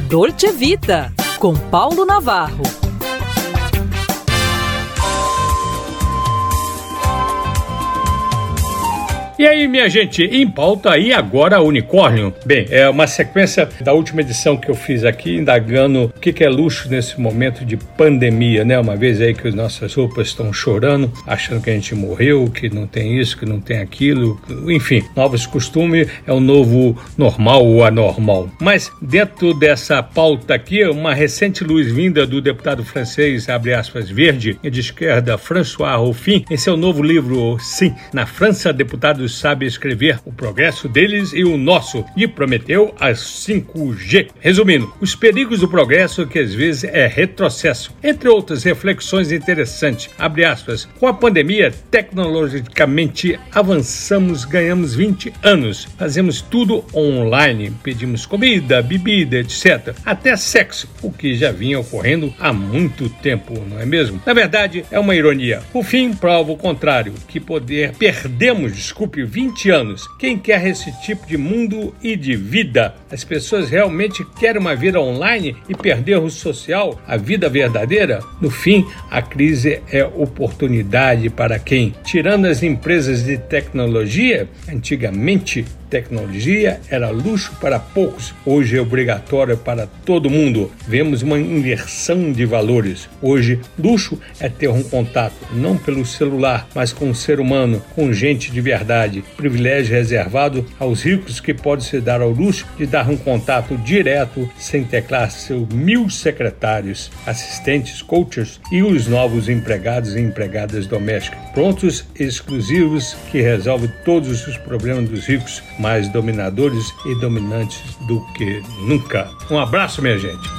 Dolce Vita, com Paulo Navarro. E aí, minha gente, em pauta aí agora unicórnio. Bem, é uma sequência da última edição que eu fiz aqui, indagando o que é luxo nesse momento de pandemia, né? Uma vez aí que as nossas roupas estão chorando, achando que a gente morreu, que não tem isso, que não tem aquilo, enfim, novos costumes é o novo normal ou anormal. Mas dentro dessa pauta aqui, uma recente luz vinda do deputado francês, abre aspas, verde, de esquerda, François Ruffin, em seu novo livro, Sim, na França, deputados sabe escrever o progresso deles e o nosso, de Prometeu às 5G. Resumindo, os perigos do progresso que às vezes é retrocesso. Entre outras reflexões interessantes, abre aspas, com a pandemia, tecnologicamente avançamos, ganhamos 20 anos, fazemos tudo online, pedimos comida, bebida, etc. Até sexo, o que já vinha ocorrendo há muito tempo, não é mesmo? Na verdade, é uma ironia. O fim prova o contrário, que perdemos 20 anos. Quem quer esse tipo de mundo e de vida? As pessoas realmente querem uma vida online e perder o social, a vida verdadeira? No fim, a crise é oportunidade para quem? Tirando as empresas de tecnologia, antigamente tecnologia era luxo para poucos, hoje é obrigatório para todo mundo. Vemos uma inversão de valores. Hoje, luxo é ter um contato, não pelo celular, mas com o ser humano, com gente de verdade. Privilégio reservado aos ricos que pode se dar ao luxo de dar um contato direto, sem teclar seus 1000 secretários, assistentes, coaches e os novos empregados e empregadas domésticas, prontos e exclusivos que resolvem todos os problemas dos ricos, mais dominadores e dominantes do que nunca. Um abraço, minha gente.